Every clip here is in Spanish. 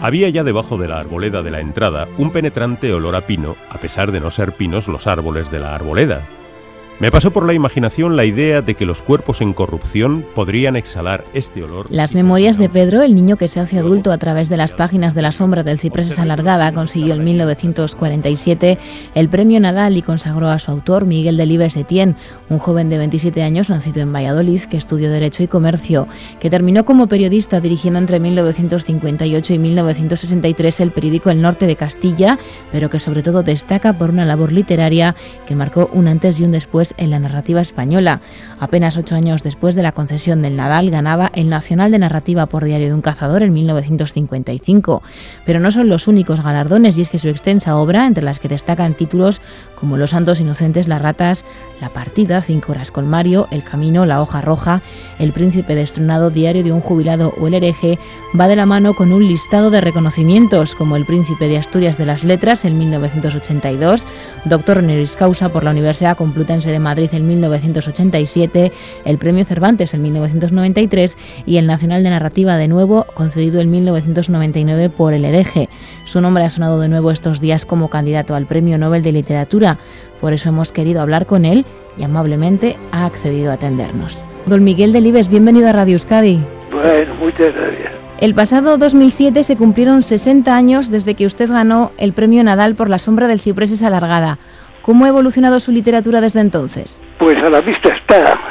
Había ya debajo de la arboleda de la entrada un penetrante olor a pino, a pesar de no ser pinos los árboles de la arboleda. Me pasó por la imaginación la idea de que los cuerpos en corrupción podrían exhalar este olor. Las memorias de Pedro, el niño que se hace adulto a través de las páginas de La sombra del ciprés es alargada, consiguió en 1947 el premio Nadal y consagró a su autor, Miguel Delibes Etienne, un joven de 27 años nacido en Valladolid que estudió Derecho y Comercio, que terminó como periodista dirigiendo entre 1958 y 1963 el periódico El Norte de Castilla, pero que sobre todo destaca por una labor literaria que marcó un antes y un después en la narrativa española. Apenas 8 años después de la concesión del Nadal, ganaba el Nacional de Narrativa por Diario de un Cazador en 1955. Pero no son los únicos galardones, y es que su extensa obra, entre las que destacan títulos como Los santos inocentes, Las ratas, La partida, 5 horas con Mario, El camino, La hoja roja, El príncipe destronado, Diario de un jubilado o El hereje, va de la mano con un listado de reconocimientos como el Príncipe de Asturias de las Letras en 1982, doctor honoris causa por la Universidad Complutense de Madrid en 1987, el Premio Cervantes en 1993 y el Nacional de Narrativa de nuevo, concedido en 1999 por El hereje. Su nombre ha sonado de nuevo estos días como candidato al Premio Nobel de Literatura. Por eso hemos querido hablar con él y amablemente ha accedido a atendernos. Don Miguel Delibes, bienvenido a Radio Euskadi. Bueno, muchas gracias. El pasado 2007 se cumplieron 60 años desde que usted ganó el Premio Nadal por La sombra del ciprés es alargada. ¿Cómo ha evolucionado su literatura desde entonces? Pues a la vista está.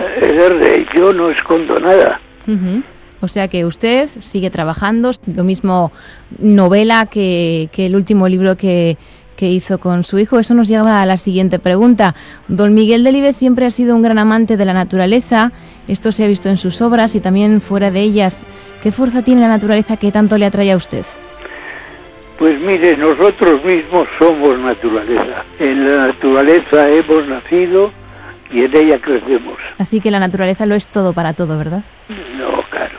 Yo no escondo nada. O sea que usted sigue trabajando, lo mismo novela que el último libro que hizo con su hijo. Eso nos lleva a la siguiente pregunta. Don Miguel Delibes siempre ha sido un gran amante de la naturaleza. Esto se ha visto en sus obras y también fuera de ellas. ¿Qué fuerza tiene la naturaleza que tanto le atrae a usted? Pues mire, nosotros mismos somos naturaleza. En la naturaleza hemos nacido y en ella crecemos. Así que la naturaleza lo es todo para todo, ¿verdad? No, claro.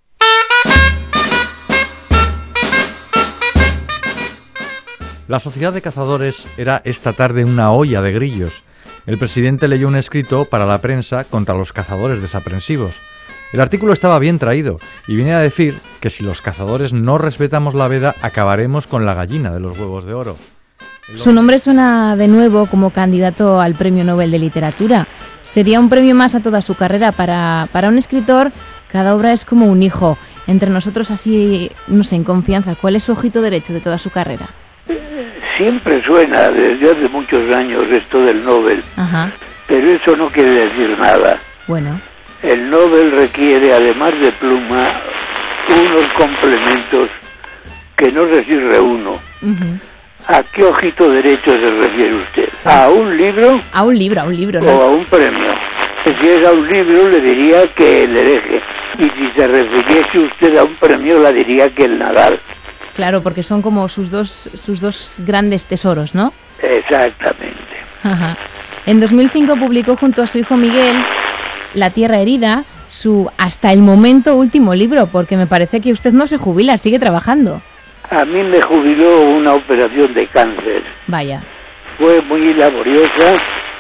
La Sociedad de Cazadores era esta tarde una olla de grillos. El presidente leyó un escrito para la prensa contra los cazadores desaprensivos. El artículo estaba bien traído y viene a decir que si los cazadores no respetamos la veda, acabaremos con la gallina de los huevos de oro. Su nombre suena de nuevo como candidato al Premio Nobel de Literatura. Sería un premio más a toda su carrera. Para un escritor, cada obra es como un hijo. Entre nosotros, así, no sé, en confianza, ¿cuál es su ojito derecho de toda su carrera? Siempre suena desde hace muchos años esto del Nobel. Ajá. Pero eso no quiere decir nada. Bueno. El Nobel requiere, además de pluma, unos complementos que no sé si reúno. ¿A qué ojito derecho se refiere usted? ¿A un libro? A un libro, ¿no? ¿O a un premio? Si es a un libro, le diría que El hereje. Y si se refiriese usted a un premio, le diría que el Nadal. Claro, porque son como sus dos grandes tesoros, ¿no? Exactamente. Ajá. En 2005 publicó junto a su hijo Miguel La tierra herida, su hasta el momento último libro, porque me parece que usted no se jubila, sigue trabajando. A mí me jubiló una operación de cáncer. Vaya. Fue muy laboriosa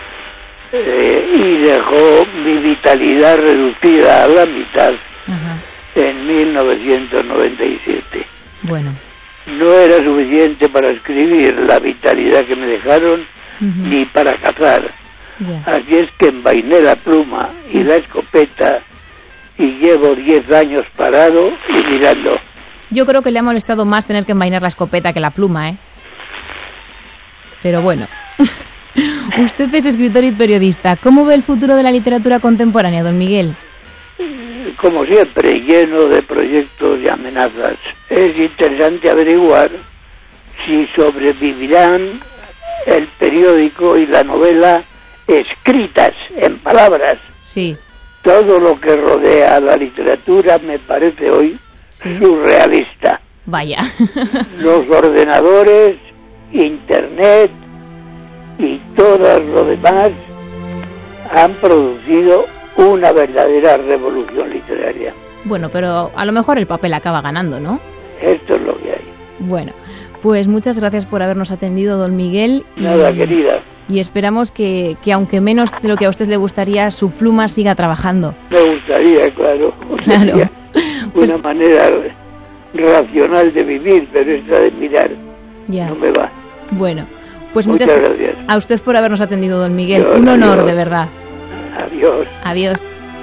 y dejó mi vitalidad reducida a la mitad. Ajá. En 1997. Bueno. No era suficiente para escribir la vitalidad que me dejaron, ni para cazar. Yeah. Así es que envainé la pluma y la escopeta y llevo 10 años parado y mirando. Yo creo que le ha molestado más tener que envainar la escopeta que la pluma, ¿eh? Pero bueno. Usted es escritor y periodista. ¿Cómo ve el futuro de la literatura contemporánea, don Miguel? Como siempre, lleno de proyectos y amenazas. Es interesante averiguar si sobrevivirán el periódico y la novela escritas en palabras. Sí. Todo lo que rodea a la literatura me parece hoy surrealista. Vaya. Los ordenadores, internet y todo lo demás han producido una verdadera revolución literaria. Bueno, pero a lo mejor el papel acaba ganando, ¿no? Esto es lo que hay. Bueno, pues muchas gracias por habernos atendido, don Miguel. Nada, querida. Y esperamos que aunque menos de lo que a usted le gustaría, su pluma siga trabajando. Me gustaría, claro. Claro. Una manera racional de vivir, pero esta de mirar ya no me va. Bueno, pues Muchas gracias. A usted por habernos atendido, don Miguel. Dios, Un honor, adiós. de verdad. Adiós. Adiós.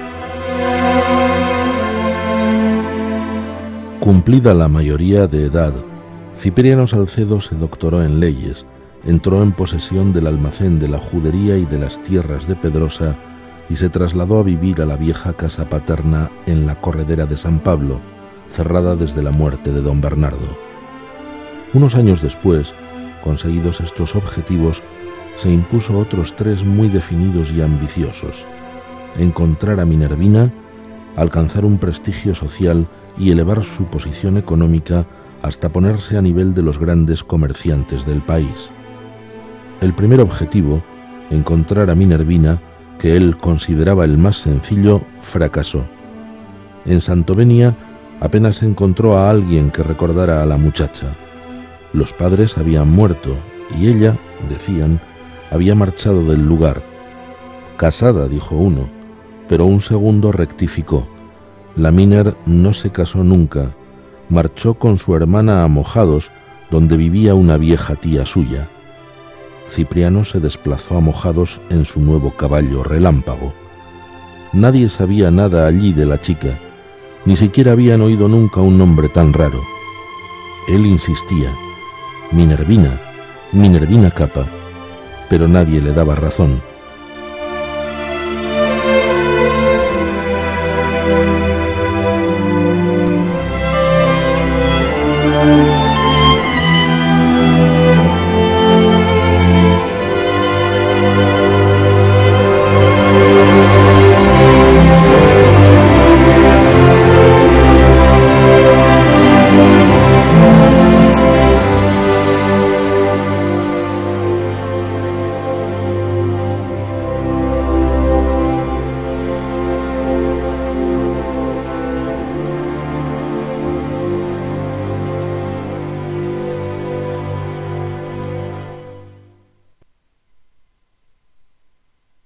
Cumplida la mayoría de edad, Cipriano Salcedo se doctoró en leyes, entró en posesión del almacén de la judería y de las tierras de Pedrosa y se trasladó a vivir a la vieja casa paterna en la corredera de San Pablo, cerrada desde la muerte de don Bernardo. Unos años después, conseguidos estos objetivos, se impuso otros 3 muy definidos y ambiciosos: encontrar a Minervina, alcanzar un prestigio social y elevar su posición económica hasta ponerse a nivel de los grandes comerciantes del país. El primer objetivo, encontrar a Minervina, que él consideraba el más sencillo, fracasó. En Santovenia apenas encontró a alguien que recordara a la muchacha. Los padres habían muerto y ella, decían, había marchado del lugar. Casada, dijo uno, pero un segundo rectificó. La Miner no se casó nunca, marchó con su hermana a Mojados, donde vivía una vieja tía suya. Cipriano se desplazó a Mojados en su nuevo caballo Relámpago. Nadie sabía nada allí de la chica, ni siquiera habían oído nunca un nombre tan raro. Él insistía: Minervina, Minervina Capa, pero nadie le daba razón.